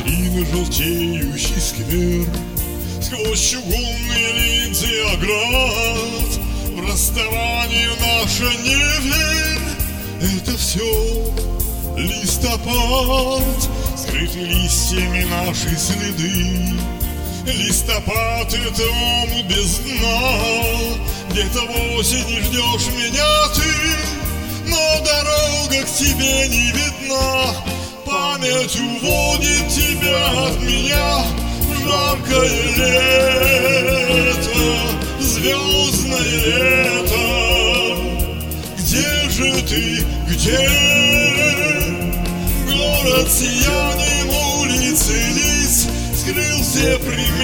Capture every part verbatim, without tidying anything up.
витрины желтеющий сквер, сквозь чугунные линзы оград. В расставании наше не верь, это все листопад, скрыты листьями наши следы. Листопад — это омут без дна, где-то в осени ждешь меня ты, но дорога к тебе не видна. Память уводит тебя от меня в жаркое лето, звездное лето. Где же ты, где? Город сиянием улицы лиц скрыл все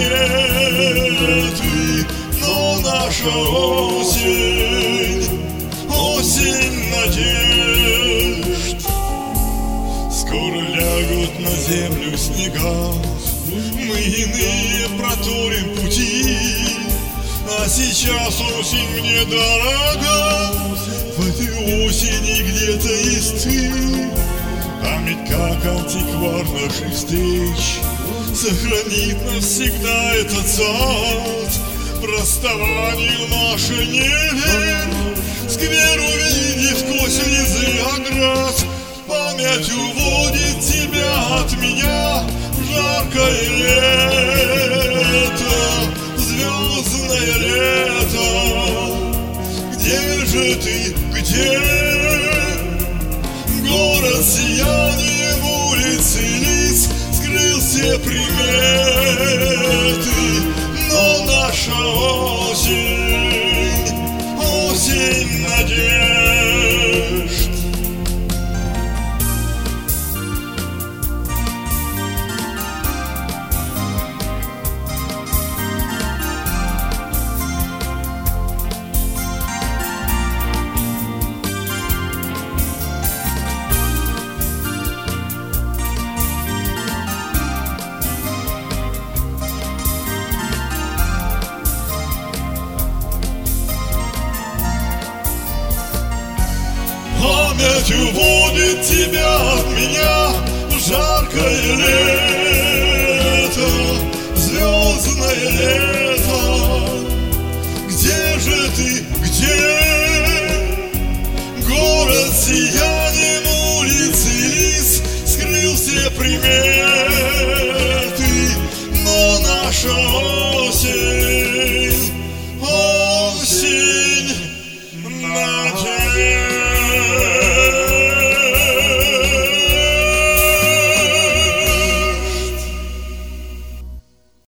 приметы, но наша осень, осень надежд. Скоро лягут на землю снега, мы иные проторим пути, а сейчас осень мне дорога, в этой осени где-то есть ты. Память, как антиквар наших встреч, сохранит навсегда этот сад. В расставании наше не верь, сквер увидев сквозь лизы оград. Память уводит тебя от меня в жаркое лето, звездное лето. Где же ты, где? Город сиянием улицы лиц скрыл все приметы, но наша осень, осень надежд. Память уводит тебя от меня в жаркое лето.